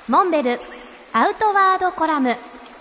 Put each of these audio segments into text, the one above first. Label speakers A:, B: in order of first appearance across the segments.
A: モンベルアウトワードコラム。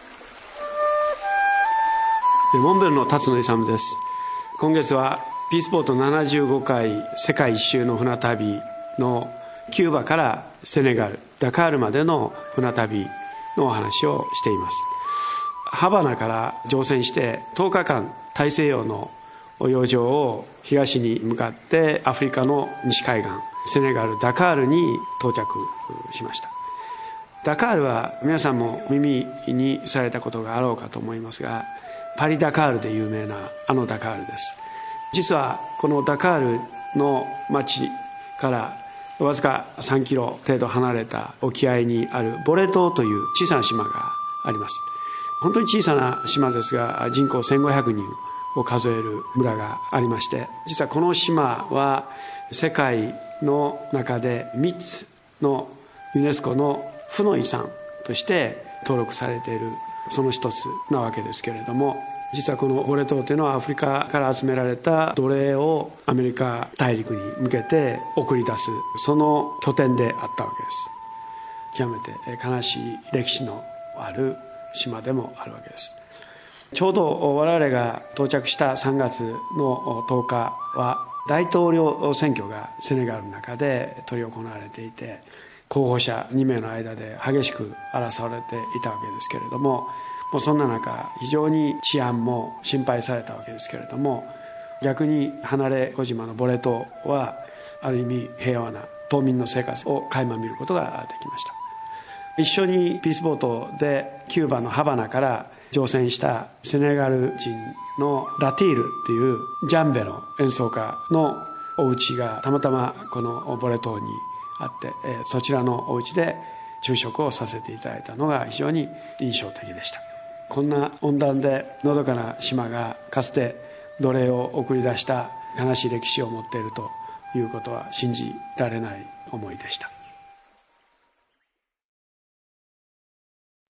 B: モンベルの辰野勇です。今月はピースボート75回世界一周の船旅のキューバからセネガルダカールまでの船旅のお話をしています。ハバナから乗船して10日間大西洋の洋上を東に向かってアフリカの西海岸セネガルダカールに到着しました。ダカールは皆さんも耳にされたことがあろうかと思いますが、パリダカールで有名なあのダカールです。実はこのダカールの町からわずか3キロ程度離れた沖合にあるボレ島という小さな島があります。本当に小さな島ですが、人口1500人を数える村がありまして、実はこの島は世界の中で3つのユネスコの負の遺産として登録されているその一つなわけですけれども、実はこのボレ島というのはアフリカから集められた奴隷をアメリカ大陸に向けて送り出すその拠点であったわけです。極めて悲しい歴史のある島でもあるわけです。ちょうど我々が到着した3月の10日は大統領選挙がセネガルの中で執り行われていて、候補者2名の間で激しく争われていたわけですけれども、そんな中非常に治安も心配されたわけですけれども、逆に離れ小島のボレ島はある意味平和な島民の生活を垣間見ることができました。一緒にピースボートでキューバのハバナから乗船したセネガル人のラティールというジャンベの演奏家のお家がたまたまこのボレ島にあって、そちらのお家で昼食をさせていただいたのが非常に印象的でした。こんな温暖でのどかな島がかつて奴隷を送り出した悲しい歴史を持っているということは信じられない思いでした。